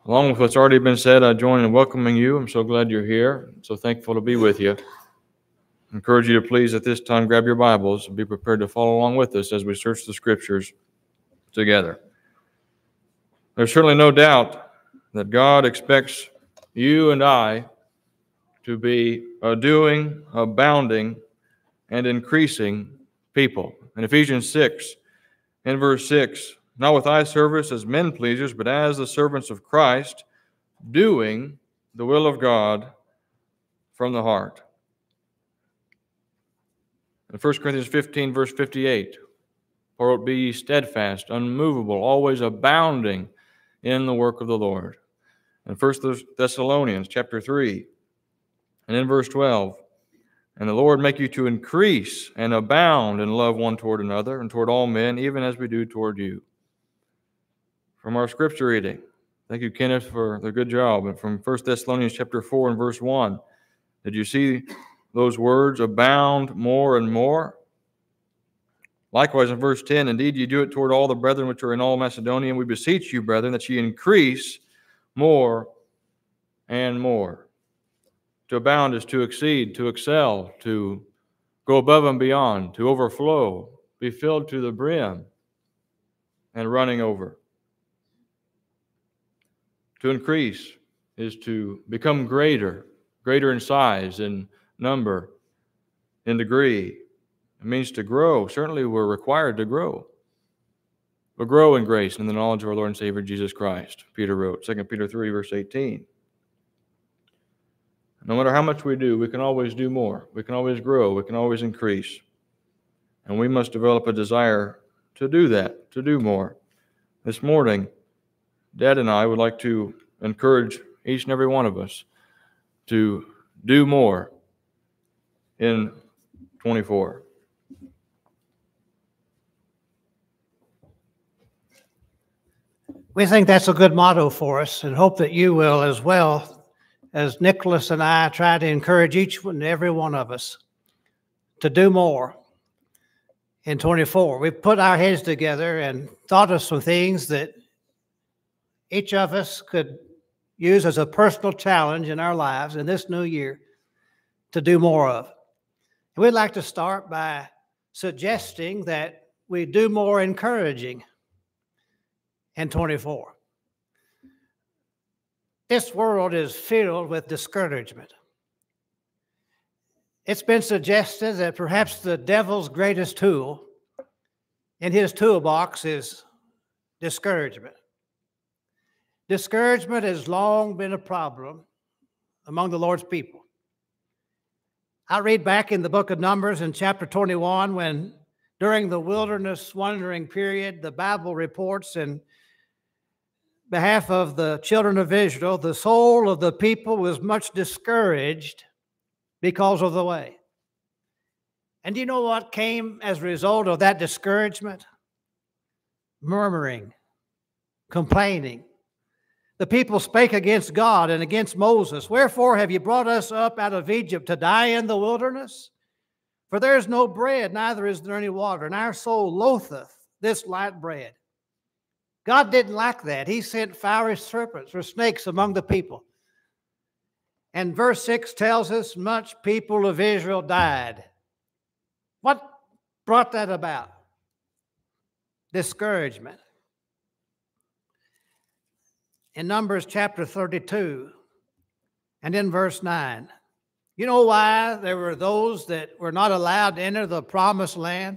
Along with what's already been said, I join in welcoming you. I'm so glad you're here. I'm so thankful to be with you. I encourage you to please at this time grab your Bibles and be prepared to follow along with us as we search the Scriptures together. There's certainly no doubt that God expects you and I to be a doing, abounding, and increasing people. In Ephesians 6, in verse 6, not with eye service as men pleasers, but as the servants of Christ, doing the will of God from the heart. In 1 Corinthians 15, verse 58, for be ye steadfast, unmovable, always abounding in the work of the Lord. In 1 Thessalonians chapter 3, and in verse 12, and the Lord make you to increase and abound in love one toward another and toward all men, even as we do toward you. From our scripture reading, thank you, Kenneth, for the good job. And from 1 Thessalonians chapter 4 and verse 1, did you see those words, abound more and more? Likewise, in verse 10, indeed, you do it toward all the brethren which are in all Macedonia, and we beseech you, brethren, that ye increase more and more. To abound is to exceed, to excel, to go above and beyond, to overflow, be filled to the brim, and running over. To increase is to become greater in size, in number, in degree. It means to grow. Certainly we're required to grow. But grow in grace and in the knowledge of our Lord and Savior Jesus Christ, Peter wrote, 2 Peter 3, verse 18. No matter how much we do, we can always do more. We can always grow. We can always increase. And we must develop a desire to do that, to do more. This morning, Dad and I would like to encourage each and every one of us to do more in 24. We think that's a good motto for us and hope that you will as well, as Nicholas and I try to encourage each and every one of us to do more in 24. We've put our heads together and thought of some things that each of us could use as a personal challenge in our lives in this new year to do more of. And we'd like to start by suggesting that we do more encouraging in 24. This world is filled with discouragement. It's been suggested that perhaps the devil's greatest tool in his toolbox is discouragement. Discouragement has long been a problem among the Lord's people. I read back in the book of Numbers in chapter 21 when during the wilderness wandering period, the Bible reports in behalf of the children of Israel, the soul of the people was much discouraged because of the way. And do you know what came as a result of that discouragement? Murmuring, complaining. The people spake against God and against Moses. Wherefore have you brought us up out of Egypt to die in the wilderness? For there is no bread, neither is there any water, and our soul loatheth this light bread. God didn't like that. He sent fiery serpents or snakes among the people. And verse 6 tells us much people of Israel died. What brought that about? Discouragement. In Numbers chapter 32 and in verse 9, you know why there were those that were not allowed to enter the promised land?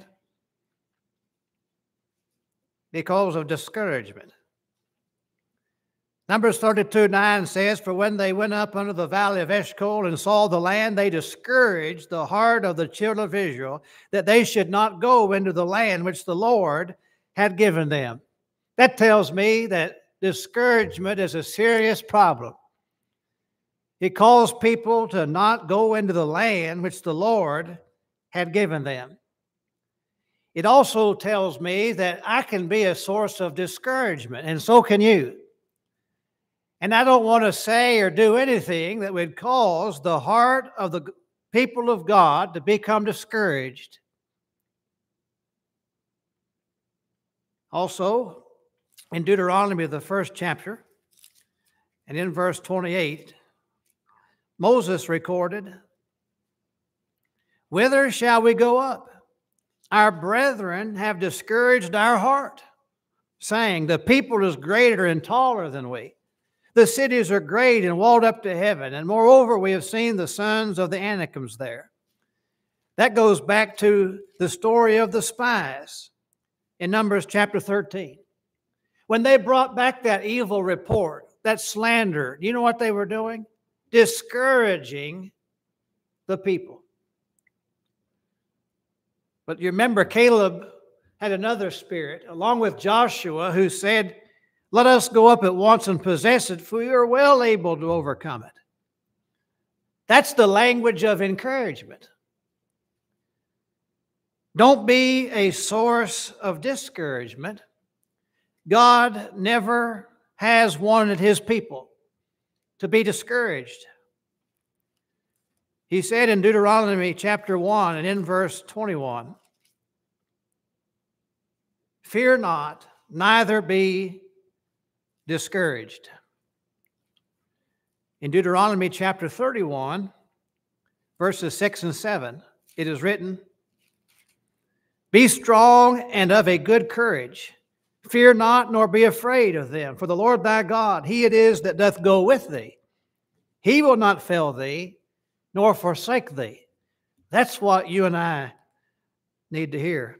Because of discouragement. Numbers 32:9 says, for when they went up under the valley of Eshcol and saw the land, they discouraged the heart of the children of Israel, that they should not go into the land which the Lord had given them. That tells me that discouragement is a serious problem. It calls people to not go into the land which the Lord had given them. It also tells me that I can be a source of discouragement, and so can you. And I don't want to say or do anything that would cause the heart of the people of God to become discouraged. Also, in Deuteronomy, the first chapter, And in verse 28, Moses recorded, "Whither shall we go up? Our brethren have discouraged our heart, saying, the people is greater and taller than we. The cities are great and walled up to heaven. And moreover, we have seen the sons of the Anakims there." That goes back to the story of the spies in Numbers chapter 13. When they brought back that evil report, that slander, you know what they were doing? Discouraging the people. But you remember Caleb had another spirit, along with Joshua, who said, "Let us go up at once and possess it, for we are well able to overcome it." That's the language of encouragement. Don't be a source of discouragement. God never has wanted his people to be discouraged. He said in Deuteronomy chapter 1 and in verse 21, "Fear not, neither be discouraged." In Deuteronomy chapter 31, verses 6 and 7, it is written, "Be strong and of a good courage. Fear not, nor be afraid of them. For the Lord thy God, he it is that doth go with thee. He will not fail thee, nor forsake thee." That's what you and I need to hear.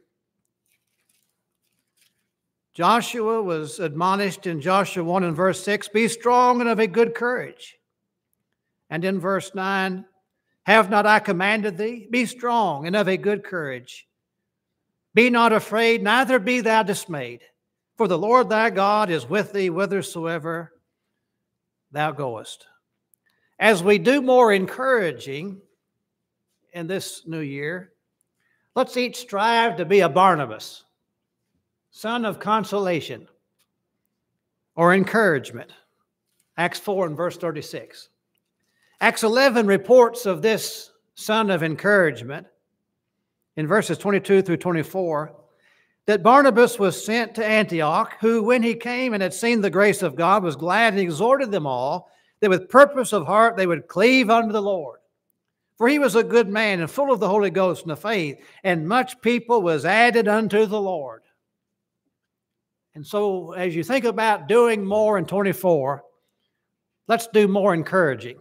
Joshua was admonished in Joshua 1 and verse 6, "Be strong and of a good courage." And in verse 9, "Have not I commanded thee? Be strong and of a good courage. Be not afraid, neither be thou dismayed. For the Lord thy God is with thee whithersoever thou goest." As we do more encouraging in this new year, let's each strive to be a Barnabas, son of consolation or encouragement. Acts 4 and verse 36. Acts 11 reports of this son of encouragement in verses 22 through 24, that Barnabas was sent to Antioch, who, when he came and had seen the grace of God, was glad and exhorted them all that with purpose of heart they would cleave unto the Lord. For he was a good man and full of the Holy Ghost and the faith, and much people was added unto the Lord. And so as you think about doing more in 24, let's do more encouraging.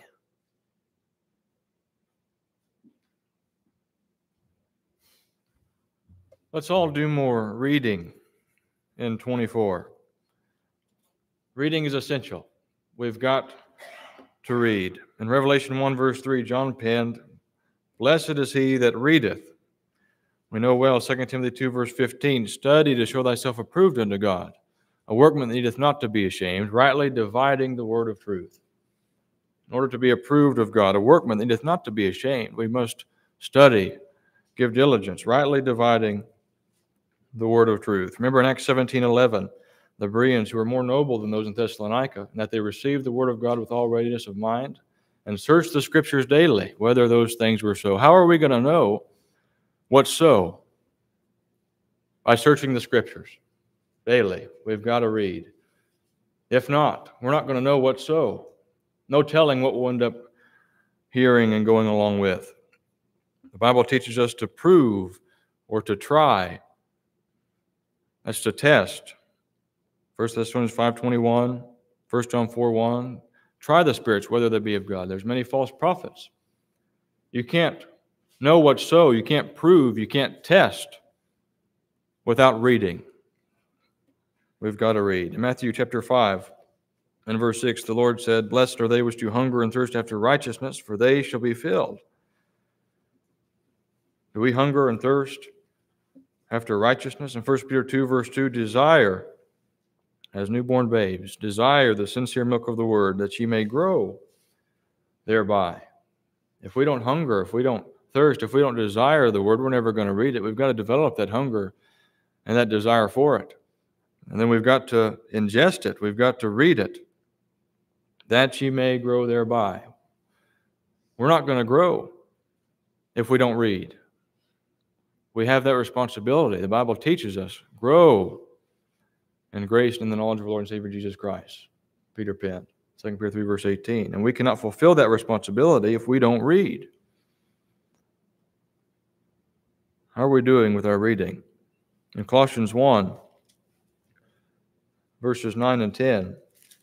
Let's all do more reading in 24. Reading is essential. We've got to read. In Revelation 1 verse 3, John penned, "Blessed is he that readeth." We know well 2 Timothy 2 verse 15, "Study to show thyself approved unto God, a workman that needeth not to be ashamed, rightly dividing the word of truth." In order to be approved of God, a workman that needeth not to be ashamed, we must study, give diligence, rightly dividing the word of truth. Remember in Acts 17:11, the Bereans, who were more noble than those in Thessalonica, and that they received the word of God with all readiness of mind, and searched the scriptures daily, whether those things were so. How are we going to know what's so? By searching the scriptures daily. We've got to read. If not, we're not going to know what's so. No telling what we'll end up hearing and going along with. The Bible teaches us to prove or to try. That's to test. 1 Thessalonians 5:21, 1 John 4:1. Try the spirits, whether they be of God. There's many false prophets. You can't know what's so. You can't prove. You can't test without reading. We've got to read. In Matthew chapter 5 and verse 6, the Lord said, "Blessed are they which do hunger and thirst after righteousness, for they shall be filled." Do we hunger and thirst after righteousness? In 1 Peter 2 verse 2, "Desire, as newborn babes, desire the sincere milk of the word, that ye may grow thereby." If we don't hunger, if we don't thirst, if we don't desire the word, we're never going to read it. We've got to develop that hunger and that desire for it. And then we've got to ingest it. We've got to read it, that ye may grow thereby. We're not going to grow if we don't read. We have that responsibility. The Bible teaches us, grow in grace and in the knowledge of the Lord and Savior Jesus Christ. Peter penned. 2 Peter 3, verse 18. And we cannot fulfill that responsibility if we don't read. How are we doing with our reading? In Colossians 1, verses 9 and 10,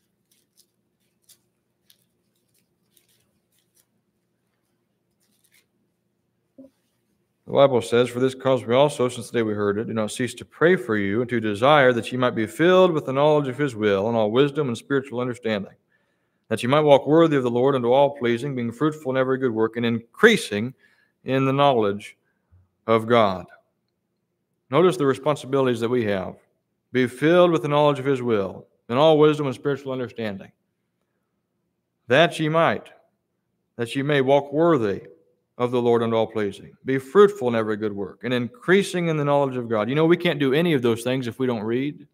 the Bible says, "For this cause we also, since the day we heard it, do not cease to pray for you and to desire that ye might be filled with the knowledge of his will and all wisdom and spiritual understanding, that ye might walk worthy of the Lord unto all pleasing, being fruitful in every good work and increasing in the knowledge of God." Notice the responsibilities that we have. Be filled with the knowledge of his will and all wisdom and spiritual understanding, that ye may walk worthy of the Lord unto all pleasing. Be fruitful in every good work and increasing in the knowledge of God. You know, we can't do any of those things if we don't read.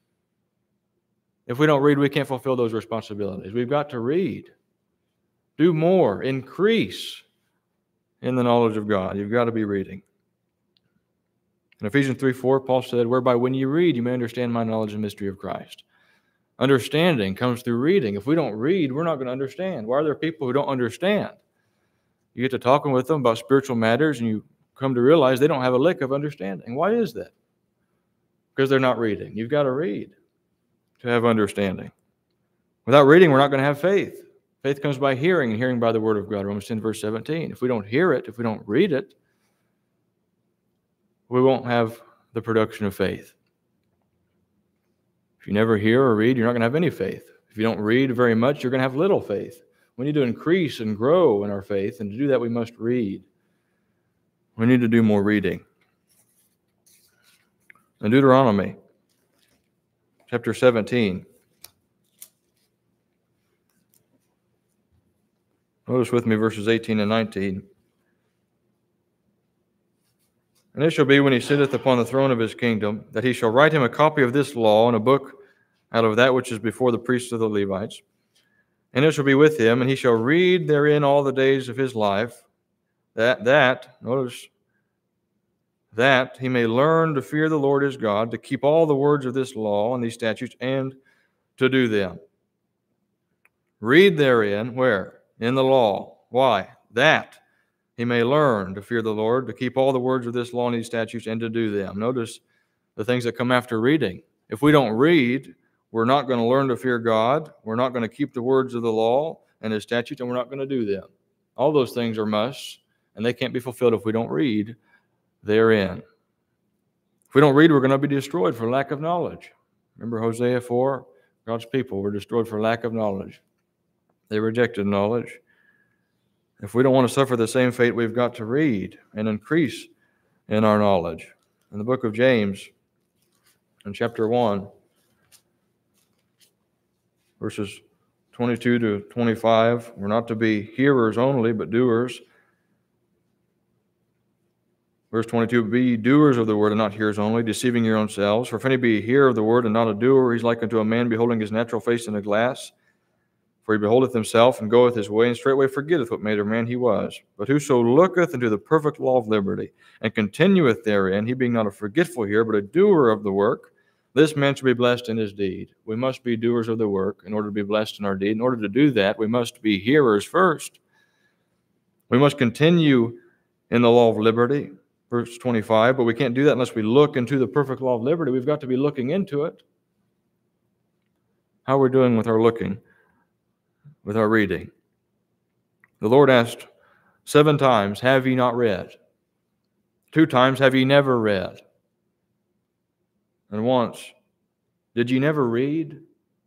If we don't read, we can't fulfill those responsibilities. We've got to read. Do more. Increase in the knowledge of God. You've got to be reading. In Ephesians 3:4, Paul said, "Whereby when you read, you may understand my knowledge and mystery of Christ." Understanding comes through reading. If we don't read, we're not going to understand. Why are there people who don't understand? You get to talking with them about spiritual matters, and you come to realize they don't have a lick of understanding. Why is that? Because they're not reading. You've got to read to have understanding. Without reading, we're not going to have faith. Faith comes by hearing, and hearing by the word of God. Romans 10, verse 17. If we don't hear it, if we don't read it, we won't have the production of faith. If you never hear or read, you're not going to have any faith. If you don't read very much, you're going to have little faith. We need to increase and grow in our faith, and to do that, we must read. We need to do more reading. In Deuteronomy, chapter 17, notice with me verses 18 and 19. "And it shall be when he sitteth upon the throne of his kingdom, that he shall write him a copy of this law in a book out of that which is before the priests of the Levites. And it shall be with him, and he shall read therein all the days of his life, notice, that he may learn to fear the Lord his God, to keep all the words of this law and these statutes, and to do them." Read therein, where? In the law. Why? That he may learn to fear the Lord, to keep all the words of this law and these statutes, and to do them. Notice the things that come after reading. If we don't read, we're not going to learn to fear God. We're not going to keep the words of the law and his statutes, and we're not going to do them. All those things are musts, and they can't be fulfilled if we don't read therein. If we don't read, we're going to be destroyed for lack of knowledge. Remember Hosea 4? God's people were destroyed for lack of knowledge. They rejected knowledge. If we don't want to suffer the same fate, we've got to read and increase in our knowledge. In the book of James, in chapter 1, verses 22 to 25, we're not to be hearers only, but doers. Verse 22, "Be ye doers of the word, and not hearers only, deceiving your own selves. For if any be a hearer of the word, and not a doer, he's like unto a man beholding his natural face in a glass. For he beholdeth himself, and goeth his way, and straightway forgetteth what manner of man he was. But whoso looketh into the perfect law of liberty, and continueth therein, he being not a forgetful hearer, but a doer of the work, this man shall be blessed in his deed." We must be doers of the work in order to be blessed in our deed. In order to do that, we must be hearers first. We must continue in the law of liberty, verse 25, but we can't do that unless we look into the perfect law of liberty. We've got to be looking into it. How are we doing with our looking, with our reading? The Lord asked 7 times, "Have ye not read?" 2 times, "Have ye never read?" And once, "Did ye never read?"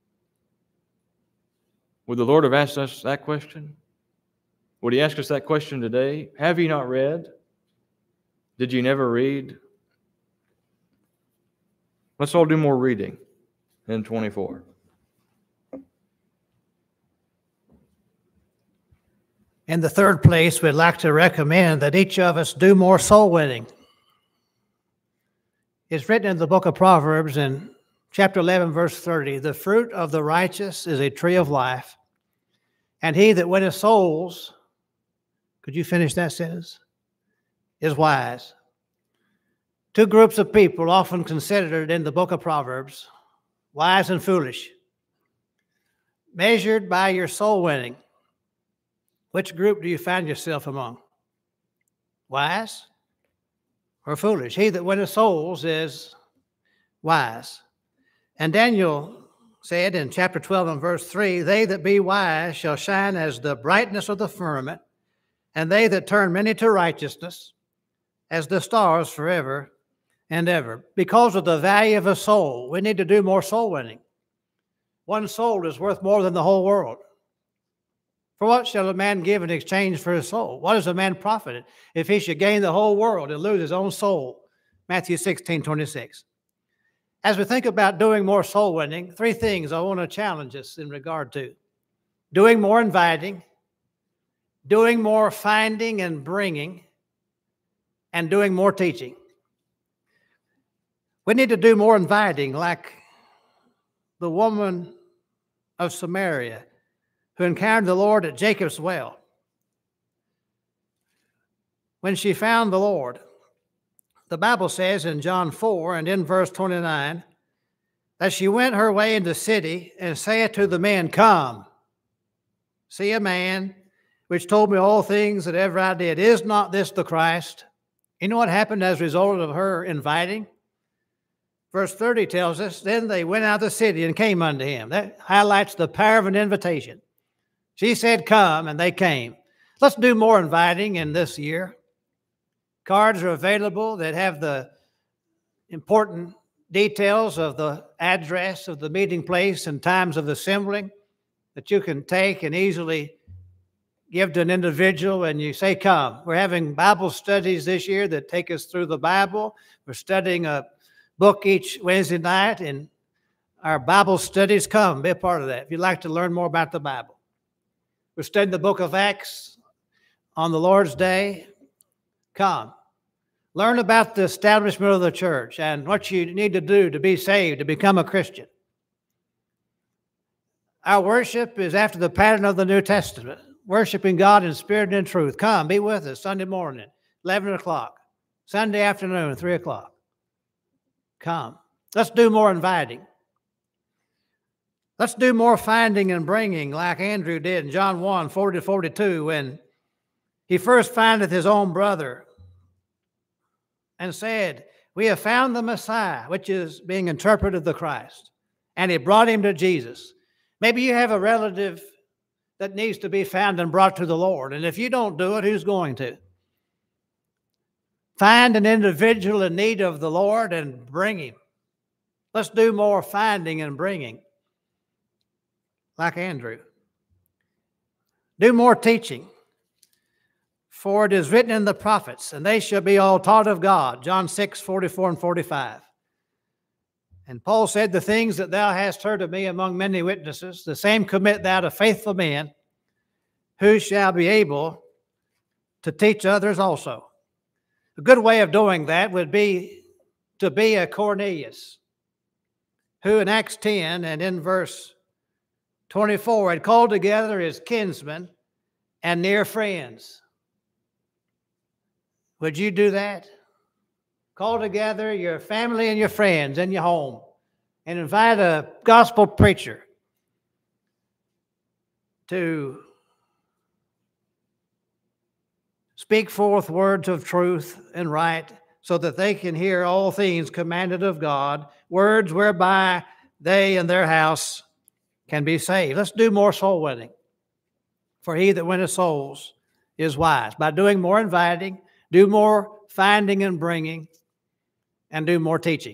Would the Lord have asked us that question? Would he ask us that question today? Have ye not read? Did ye never read? Let's all do more reading in 24. In the third place, we'd like to recommend that each of us do more soul winning. It's written in the book of Proverbs in chapter 11, verse 30, "The fruit of the righteous is a tree of life, and he that winneth souls," could you finish that sentence? "Is wise." 2 groups of people often considered in the book of Proverbs, wise and foolish. Measured by your soul winning, which group do you find yourself among? Wise or foolish? He that winneth souls is wise. And Daniel said in chapter 12 and verse 3, they that be wise shall shine as the brightness of the firmament, and they that turn many to righteousness as the stars forever and ever. Because of the value of a soul, we need to do more soul winning. One soul is worth more than the whole world. For what shall a man give in exchange for his soul? What is a man profited if he should gain the whole world and lose his own soul? Matthew 16:26. As we think about doing more soul winning, three things I want to challenge us in regard to. Doing more inviting, doing more finding and bringing, and doing more teaching. We need to do more inviting, like the woman of Samaria who encountered the Lord at Jacob's well. When she found the Lord, the Bible says in John 4 and in verse 29 that she went her way into the city and saith to the men, come, see a man which told me all things that ever I did. Is not this the Christ? You know what happened as a result of her inviting? Verse 30 tells us, then they went out of the city and came unto him. That highlights the power of an invitation. She said, come, and they came. Let's do more inviting in this year. Cards are available that have the important details of the address of the meeting place and times of assembling that you can take and easily give to an individual, and you say, come. We're having Bible studies this year that take us through the Bible. We're studying a book each Wednesday night, and our Bible studies. Come, be a part of that if you'd like to learn more about the Bible. We're studying the book of Acts on the Lord's Day. Come. Learn about the establishment of the church and what you need to do to be saved, to become a Christian. Our worship is after the pattern of the New Testament, worshiping God in spirit and in truth. Come, be with us Sunday morning, 11 o'clock. Sunday afternoon, 3 o'clock. Come. Let's do more inviting. Let's do more finding and bringing like Andrew did in John 1, 40-42, when he first findeth his own brother and said, we have found the Messiah, which is being interpreted the Christ. And he brought him to Jesus. Maybe you have a relative that needs to be found and brought to the Lord. And if you don't do it, who's going to? Find an individual in need of the Lord and bring him. Let's do more finding and bringing, like Andrew. Do more teaching. For it is written in the prophets, and they shall be all taught of God. John 6, 44 and 45. And Paul said, the things that thou hast heard of me among many witnesses, the same commit thou to faithful men, who shall be able to teach others also. A good way of doing that would be to be a Cornelius, who in Acts 10 and in verse 24 had called together his kinsmen and near friends. Would you do that? Call together your family and your friends in your home and invite a gospel preacher to speak forth words of truth and right so that they can hear all things commanded of God, words whereby they and their house can be saved. Let's do more soul winning. For he that winneth souls is wise. By doing more inviting, do more finding and bringing, and do more teaching.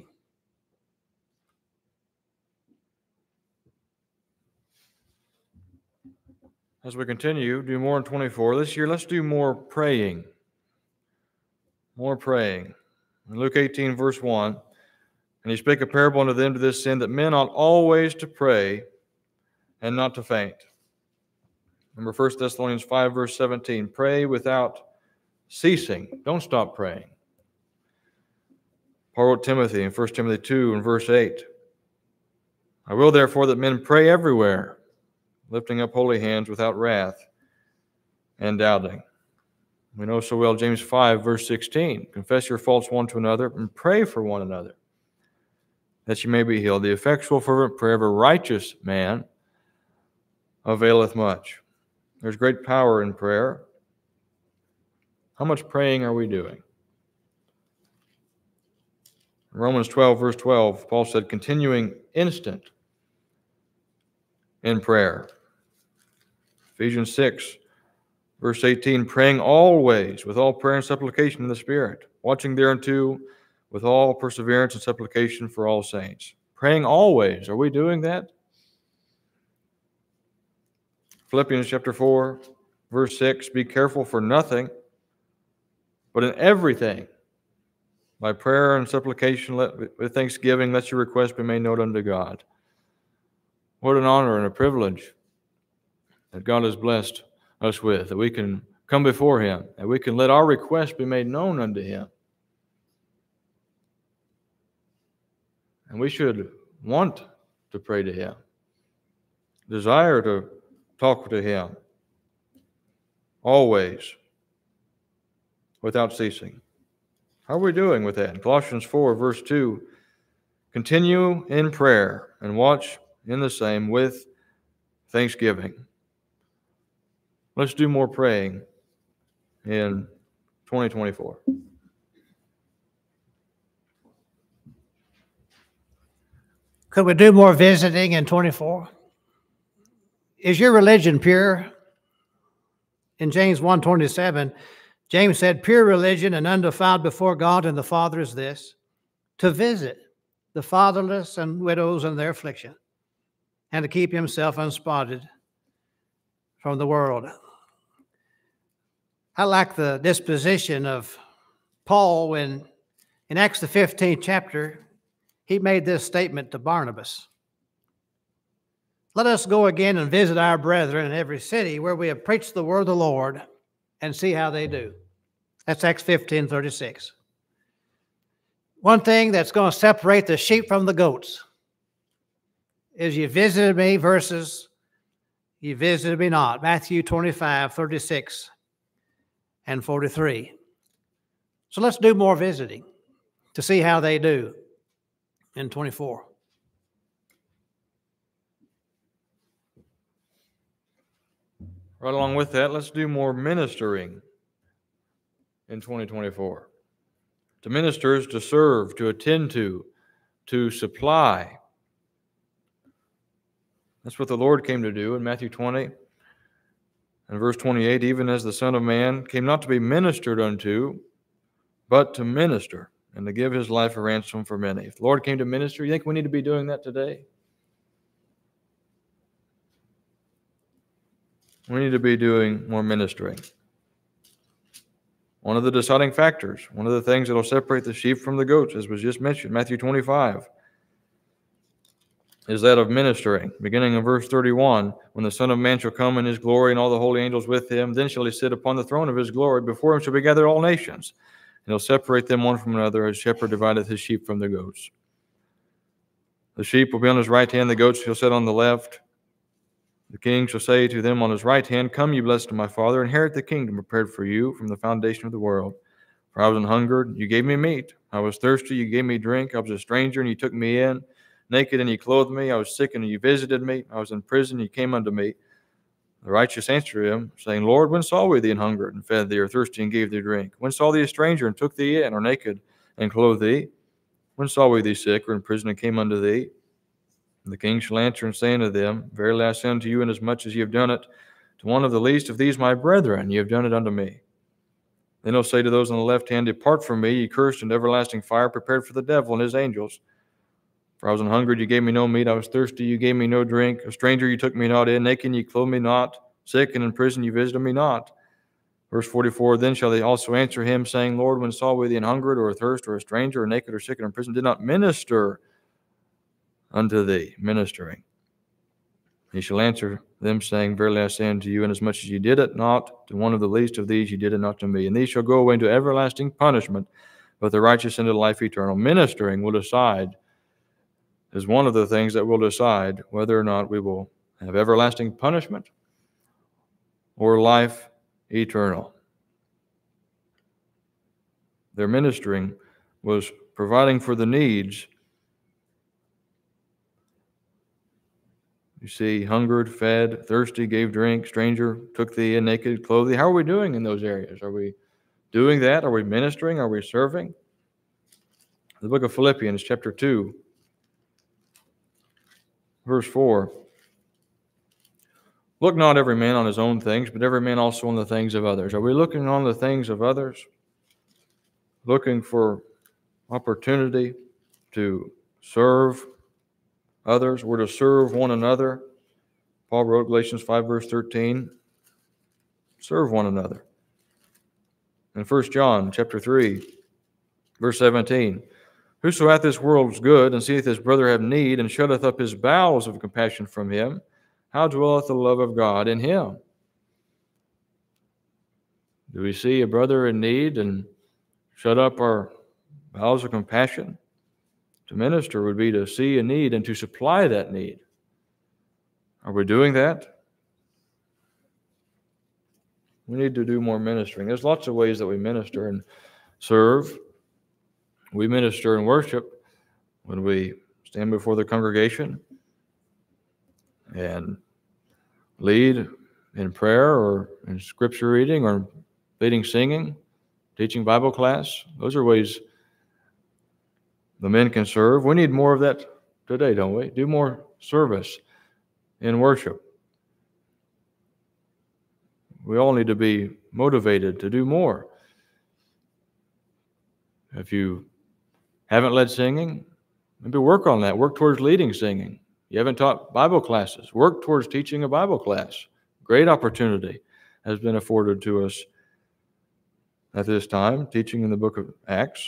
As we continue, do more in 24. This year, let's do more praying. More praying. In Luke 18, verse 1, and he spake a parable unto them to this end, that men ought always to pray and not to faint. Remember 1 Thessalonians 5, verse 17, pray without ceasing. Don't stop praying. Paul wrote Timothy in 1 Timothy 2 and verse 8, I will therefore that men pray everywhere, lifting up holy hands without wrath and doubting. We know so well James 5, verse 16, confess your faults one to another and pray for one another, that you may be healed. The effectual fervent prayer of a righteous man availeth much. There's great power in prayer. How much praying are we doing? In Romans 12, verse 12, Paul said, continuing instant in prayer. Ephesians 6, verse 18, praying always with all prayer and supplication in the Spirit, watching thereunto with all perseverance and supplication for all saints. Praying always. Are we doing that? Philippians chapter 4, verse 6, be careful for nothing, but in everything, by prayer and supplication, with thanksgiving, let your requests be made known unto God. What an honor and a privilege that God has blessed us with, that we can come before Him, that we can let our requests be made known unto Him. And we should want to pray to Him, desire to talk to Him, always, without ceasing. How are we doing with that? In Colossians 4, verse 2, continue in prayer and watch in the same with thanksgiving. Let's do more praying in 2024. Could we do more visiting in 24? Is your religion pure? In James 1:27, James said, pure religion and undefiled before God and the Father is this, to visit the fatherless and widows in their affliction, and to keep himself unspotted from the world. I like the disposition of Paul when in Acts the 15th chapter, he made this statement to Barnabas. Let us go again and visit our brethren in every city where we have preached the word of the Lord and see how they do. That's Acts 15:36. One thing that's going to separate the sheep from the goats is you visited me versus you visited me not. Matthew 25:36 and 43. So let's do more visiting to see how they do in 24. Right along with that, let's do more ministering in 2024. To minister is to serve, to attend to supply. That's what the Lord came to do in Matthew 20 and verse 28, even as the Son of Man came not to be ministered unto, but to minister and to give his life a ransom for many. If the Lord came to minister, you think we need to be doing that today? We need to be doing more ministering. One of the deciding factors, one of the things that will separate the sheep from the goats, as was just mentioned, Matthew 25, is that of ministering. Beginning in verse 31, when the Son of Man shall come in his glory and all the holy angels with him, then shall he sit upon the throne of his glory. Before him shall be gathered all nations, and he'll separate them one from another, as shepherd divideth his sheep from the goats. The sheep will be on his right hand, the goats shall sit on the left. The king shall say to them on his right hand, come, ye blessed of my Father, inherit the kingdom prepared for you from the foundation of the world. For I was an hungered, you gave me meat. I was thirsty, you gave me drink. I was a stranger, and you took me in. Naked, and you clothed me. I was sick, and you visited me. I was in prison, you came unto me. The righteous answered him, saying, Lord, when saw we thee an hungered, and fed thee, or thirsty, and gave thee drink? When saw thee a stranger, and took thee in, or naked, and clothed thee? When saw we thee sick, or in prison, and came unto thee? And the king shall answer and say unto them, verily I say unto you, inasmuch as ye have done it to one of the least of these my brethren, ye have done it unto me. Then he'll say to those on the left hand, depart from me, ye cursed, into everlasting fire, prepared for the devil and his angels. For I was an hungered, you gave me no meat. I was thirsty, you gave me no drink. A stranger, you took me not in. Naked, you clothed me not. Sick and in prison, you visited me not. Verse 44, then shall they also answer him, saying, Lord, when saw we thee an hungered, or athirst, or a stranger, or naked, or sick, and in prison, did not minister unto thee, ministering? He shall answer them, saying, verily I say unto you, inasmuch as ye did it not to one of the least of these, ye did it not to me. And these shall go away into everlasting punishment, but the righteous into life eternal. Ministering will decide, is one of the things that will decide whether or not we will have everlasting punishment or life eternal. Their ministering was providing for the needs. You see, hungered, fed, thirsty, gave drink, stranger, took thee in, naked, clothed thee. How are we doing in those areas? Are we doing that? Are we ministering? Are we serving? The book of Philippians, chapter 2, verse 4. Look not every man on his own things, but every man also on the things of others. Are we looking on the things of others? Looking for opportunity to serve others? We're to serve one another. Paul wrote Galatians 5, verse 13, serve one another. In 1 John chapter 3, verse 17, whoso hath this world's good, and seeth his brother have need, and shutteth up his bowels of compassion from him, how dwelleth the love of God in him? Do we see a brother in need and shut up our bowels of compassion? To minister would be to see a need and to supply that need. Are we doing that? We need to do more ministering. There's lots of ways that we minister and serve. We minister and worship when we stand before the congregation and lead in prayer or in scripture reading or leading singing, teaching Bible class. Those are ways the men can serve. We need more of that today, don't we? Do more service in worship. We all need to be motivated to do more. If you haven't led singing, maybe work on that. Work towards leading singing. You haven't taught Bible classes. Work towards teaching a Bible class. Great opportunity has been afforded to us at this time, teaching in the book of Acts.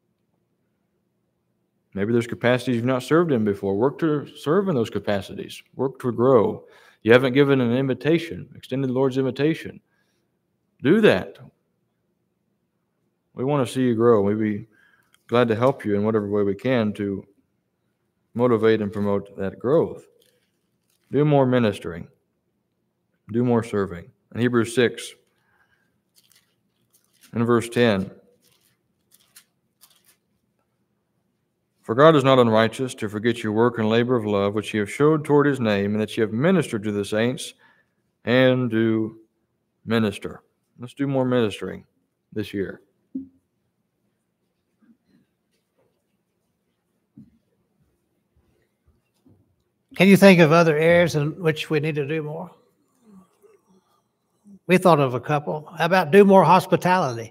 Maybe there's capacities you've not served in before. Work to serve in those capacities. Work to grow. You haven't given an invitation, extended the Lord's invitation. Do that. We want to see you grow. We'd be glad to help you in whatever way we can to motivate and promote that growth. Do more ministering. Do more serving. In Hebrews 6, in verse 10, for God is not unrighteous to forget your work and labor of love, which ye have showed toward his name, and that ye have ministered to the saints, and do minister. Let's do more ministering this year. Can you think of other areas in which we need to do more? We thought of a couple. How about do more hospitality?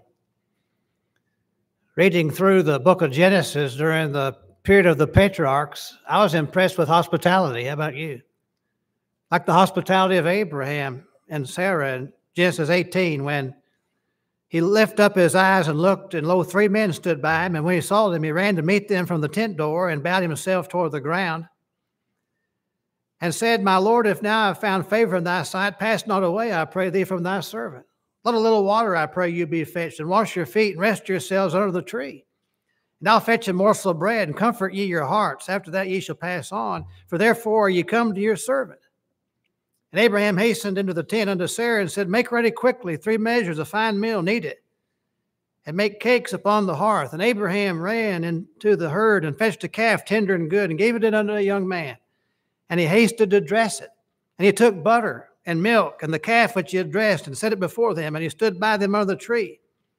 Reading through the book of Genesis during the period of the patriarchs, I was impressed with hospitality. How about you? Like the hospitality of Abraham and Sarah in Genesis 18, when he lifted up his eyes and looked, and lo, 3 men stood by him, and when he saw them, he ran to meet them from the tent door and bowed himself toward the ground and said, my Lord, if now I have found favor in thy sight, pass not away, I pray thee, from thy servant. Let a little water, I pray you, be fetched, and wash your feet, and rest yourselves under the tree. And I'll fetch a morsel of bread, and comfort ye your hearts. After that ye shall pass on, for therefore ye come to your servant. And Abraham hastened into the tent unto Sarah, and said, make ready quickly 3 measures of fine meal, knead it, and make cakes upon the hearth. And Abraham ran into the herd, and fetched a calf tender and good, and gave it unto a young man. And he hasted to dress it. And he took butter and milk and the calf which he had dressed, and set it before them, and he stood by them under the tree.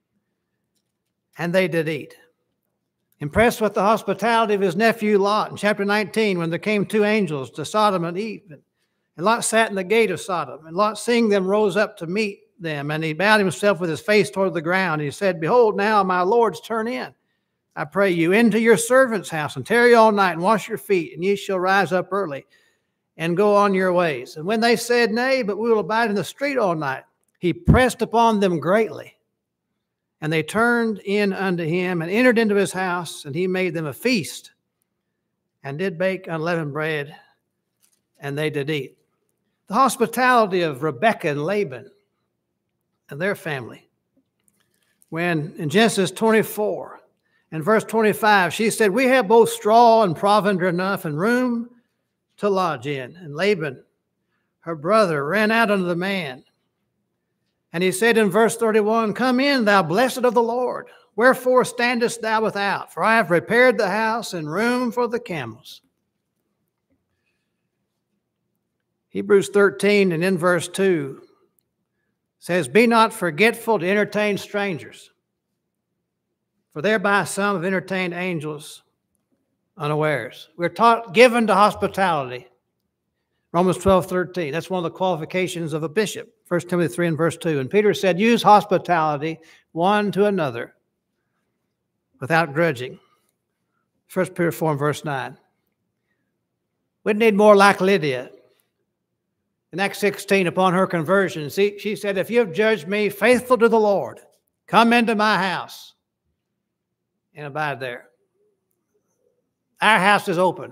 And they did eat. Impressed with the hospitality of his nephew Lot in chapter 19, when there came 2 angels to Sodom and Eve, and Lot sat in the gate of Sodom, and Lot, seeing them, rose up to meet them, and he bowed himself with his face toward the ground. And he said, behold, now my lords, turn in, I pray you, into your servant's house, and tarry all night, and wash your feet, and ye shall rise up early, and go on your ways. And when they said, nay, but we will abide in the street all night, he pressed upon them greatly. And they turned in unto him, and entered into his house, and he made them a feast, and did bake unleavened bread, and they did eat. The hospitality of Rebekah and Laban and their family. When in Genesis 24 and verse 25, she said, we have both straw and provender enough, and room to lodge in. And Laban, her brother, ran out unto the man. And he said in verse 31, come in, thou blessed of the Lord. Wherefore standest thou without? For I have repaired the house and room for the camels. Hebrews 13 and in verse 2 says, "Be not forgetful to entertain strangers, for thereby some have entertained angels unawares." We're taught, given to hospitality. Romans 12:13. That's one of the qualifications of a bishop. 1 Timothy 3 and verse 2. And Peter said, use hospitality one to another without grudging. 1 Peter 4 and verse 9. We need more like Lydia. In Acts 16, upon her conversion, she said, if you have judged me faithful to the Lord, come into my house and abide there. Our house is open.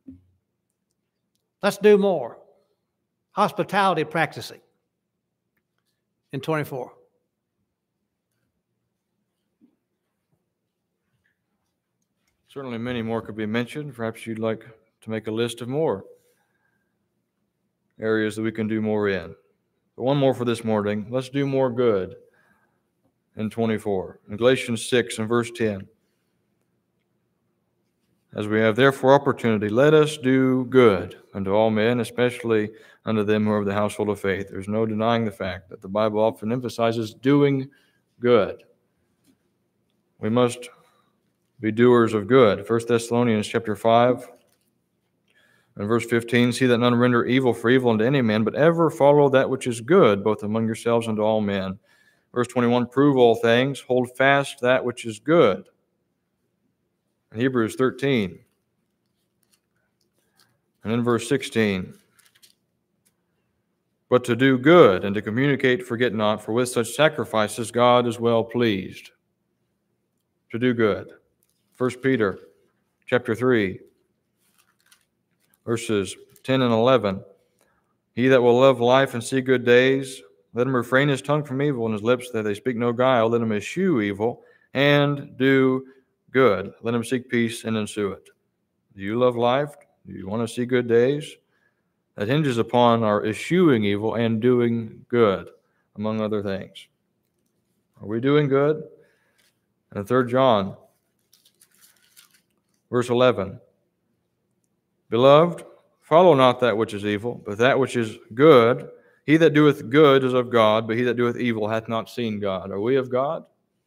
Let's do more. Hospitality practicing in 24. Certainly many more could be mentioned. Perhaps you'd like to make a list of more areas that we can do more in. But one more for this morning. Let's do more good in 24. In Galatians 6 and verse 10. As we have therefore opportunity, let us do good unto all men, especially unto them who are of the household of faith. There's no denying the fact that the Bible often emphasizes doing good. We must be doers of good. 1 Thessalonians chapter 5 and verse 15, see that none render evil for evil unto any man, but ever follow that which is good, both among yourselves and to all men. Verse 21, prove all things, hold fast that which is good. In Hebrews 13, and in verse 16, but to do good and to communicate forget not, for with such sacrifices God is well pleased. To do good. 1 Peter chapter 3, verses 10 and 11. He that will love life and see good days, let him refrain his tongue from evil and his lips that they speak no guile. Let him eschew evil and do good. Let him seek peace and ensue it. Do you love life? Do you want to see good days? That hinges upon our eschewing evil and doing good, among other things. Are we doing good? And 3 John, verse 11. Beloved, follow not that which is evil, but that which is good. He that doeth good is of God, but he that doeth evil hath not seen God. Are we of God?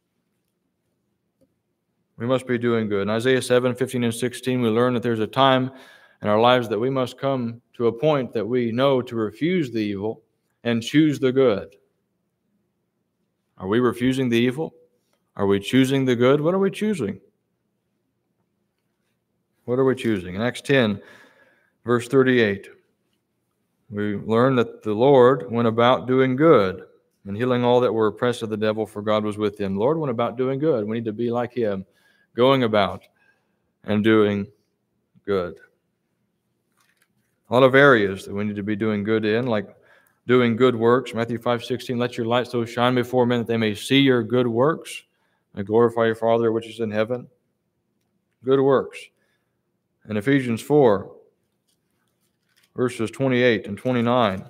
We must be doing good. In Isaiah 7, 15 and 16, we learn that there's a time in our lives that we must come to a point that we know to refuse the evil and choose the good. Are we refusing the evil? Are we choosing the good? What are we choosing? What are we choosing? In Acts 10, verse 38, we learn that the Lord went about doing good and healing all that were oppressed of the devil, for God was with him. The Lord went about doing good. We need to be like him, going about and doing good. A lot of areas that we need to be doing good in, like doing good works. Matthew 5:16, let your light so shine before men that they may see your good works and glorify your Father which is in heaven. Good works. In Ephesians 4, verses 28 and 29,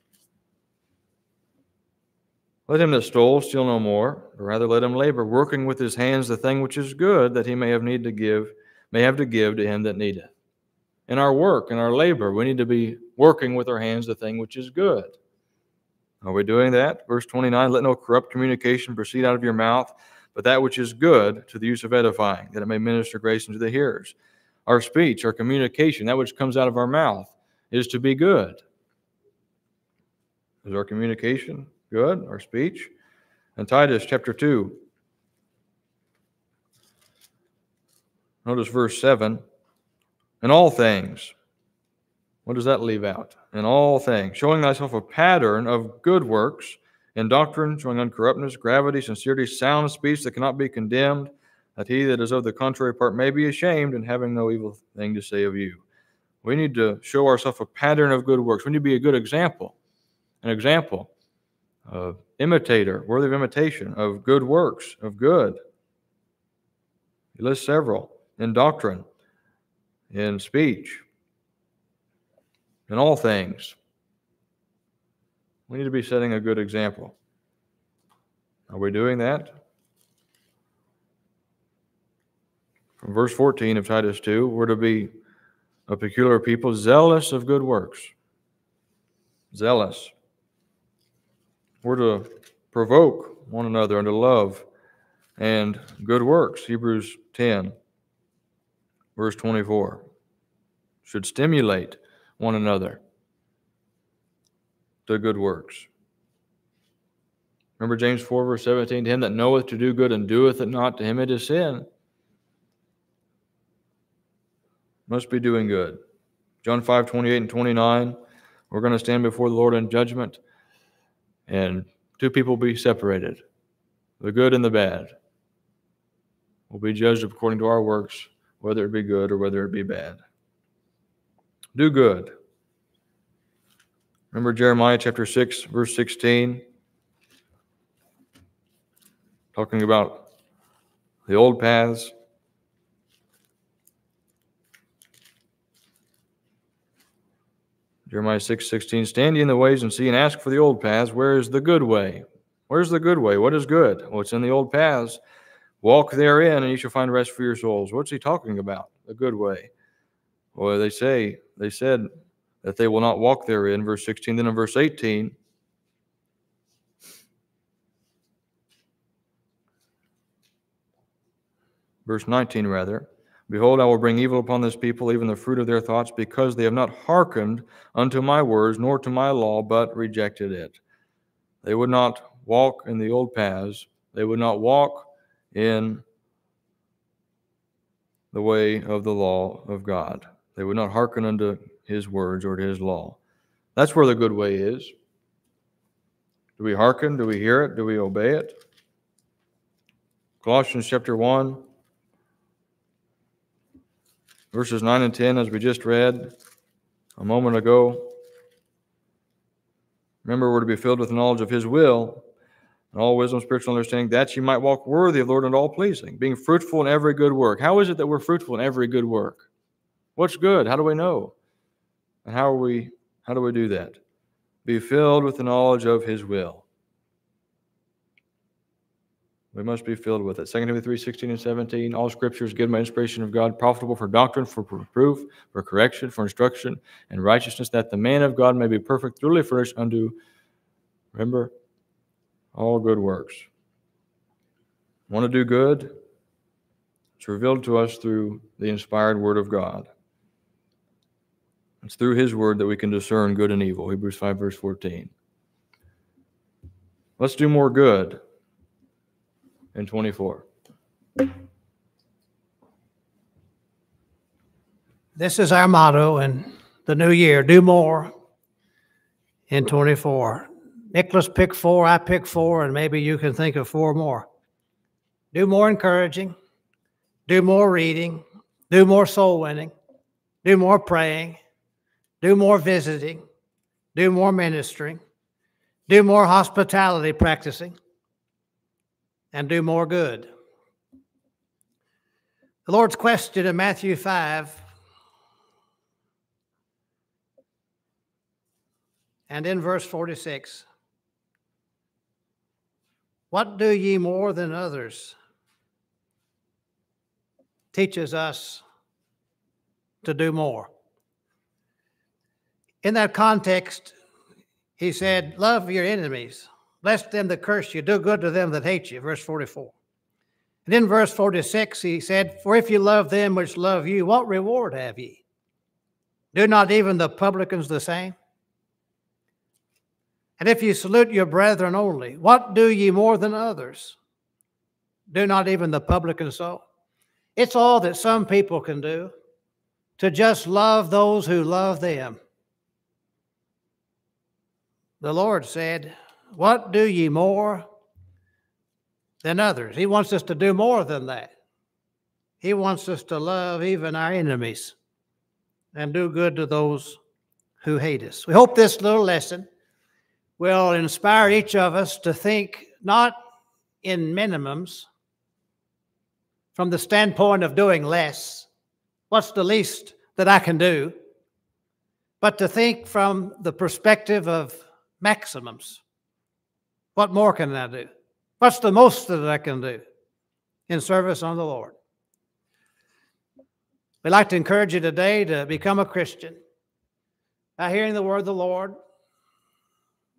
let him that stole steal no more, but rather let him labor, working with his hands the thing which is good, that he may have to give to him that needeth. In our work, in our labor, we need to be working with our hands the thing which is good. Are we doing that? Verse 29, let no corrupt communication proceed out of your mouth, but that which is good to the use of edifying, that it may minister grace unto the hearers. Our speech, our communication, that which comes out of our mouth, is to be good. Is our communication good, our speech? In Titus chapter 2, notice verse 7, in all things. What does that leave out? In all things, showing thyself a pattern of good works, in doctrine, showing uncorruptness, gravity, sincerity, sound speech that cannot be condemned, that he that is of the contrary part may be ashamed, and having no evil thing to say of you. We need to show ourselves a pattern of good works. We need to be a good example, an example of imitator, worthy of imitation, of good works, of good. He lists several. In doctrine, in speech, in all things. We need to be setting a good example. Are we doing that? From verse 14 of Titus 2, we're to be a peculiar people, zealous of good works. zealous. We're to provoke one another unto love and good works. Hebrews 10, verse 24. Should stimulate one another to good works. Remember James 4, verse 17, to him that knoweth to do good and doeth it not, to him it is sin. Must be doing good. John 5, 28 and 29, we're going to stand before the Lord in judgment, and two people will be separated. The good and the bad will be judged according to our works, whether it be good or whether it be bad. Do good. Remember Jeremiah chapter 6, verse 16, talking about the old paths. Jeremiah 6:16, stand ye in the ways and see and ask for the old paths. Where is the good way? Where's the good way? What is good? Well, it's in the old paths. Walk therein, and you shall find rest for your souls. What's he talking about? The good way. Well, they said that they will not walk therein, verse 16. Then in verse 18, verse 19 rather, behold, I will bring evil upon this people, even the fruit of their thoughts, because they have not hearkened unto my words, nor to my law, but rejected it. They would not walk in the old paths. They would not walk in the way of the law of God. They would not hearken unto his words or to his law. That's where the good way is. Do we hearken? Do we hear it? Do we obey it? Colossians chapter 1, verses 9 and 10, as we just read a moment ago. Remember, we're to be filled with knowledge of his will and all wisdom, spiritual understanding, that you might walk worthy of the Lord and all pleasing, being fruitful in every good work. How is it that we're fruitful in every good work? What's good? How do we know? And how do we do that? Be filled with the knowledge of his will. We must be filled with it. 2 Timothy 3:16 and 17, all scripture is given by inspiration of God, profitable for doctrine, for reproof, for correction, for instruction, and righteousness, that the man of God may be perfect, thoroughly furnished unto, remember, all good works. Want to do good? It's revealed to us through the inspired word of God. It's through his word that we can discern good and evil. Hebrews 5, verse 14. Let's do more good in 24. This is our motto in the new year. Do more in 24. Nicholas picked 4, I picked 4, and maybe you can think of 4 more. Do more encouraging. Do more reading. Do more soul winning. Do more praying. Do more visiting. Do more ministering. Do more hospitality practicing. And do more good. The Lord's question in Matthew 5 and in verse 46, what do ye more than others? Teaches us to do more. In that context, he said, love your enemies. Bless them that curse you. Do good to them that hate you. Verse 44. And in verse 46, he said, for if you love them which love you, what reward have ye? Do not even the publicans the same? And if you salute your brethren only, what do ye more than others? Do not even the publicans so? It's all that some people can do, to just love those who love them. The Lord said, what do ye more than others? He wants us to do more than that. He wants us to love even our enemies and do good to those who hate us. We hope this little lesson will inspire each of us to think not in minimums from the standpoint of doing less. What's the least that I can do? But to think from the perspective of maximums. What more can I do? What's the most that I can do in service on the Lord? We'd like to encourage you today to become a Christian by hearing the word of the Lord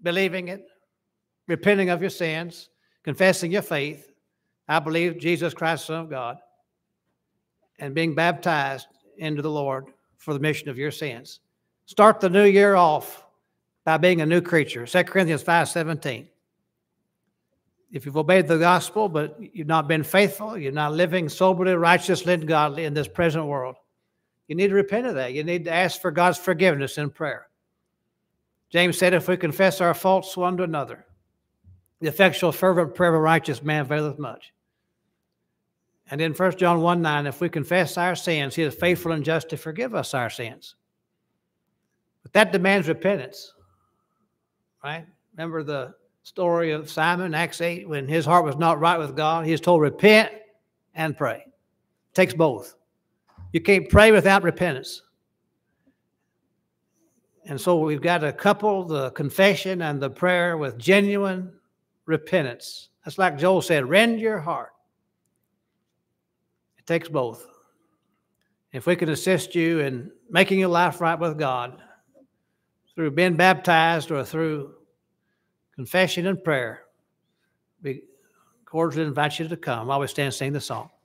believing it, repenting of your sins, confessing your faith, I believe Jesus Christ, Son of God, and being baptized into the Lord for the remission of your sins. Start the new year off by being a new creature. 2 Corinthians 5:17. If you've obeyed the gospel, but you've not been faithful, you're not living soberly, righteously, and godly in this present world, you need to repent of that. You need to ask for God's forgiveness in prayer. James said, if we confess our faults one to another, the effectual, fervent prayer of a righteous man availeth much. And in 1 John 1:9, if we confess our sins, he is faithful and just to forgive us our sins. But that demands repentance, right? Remember the story of Simon, Acts 8, when his heart was not right with God, he is told, repent and pray. It takes both. You can't pray without repentance. And so we've got to couple the confession and the prayer with genuine repentance. That's like Joel said, rend your heart. It takes both. If we can assist you in making your life right with God through being baptized or through confession and prayer, we cordially invite you to come while we stand and sing the song.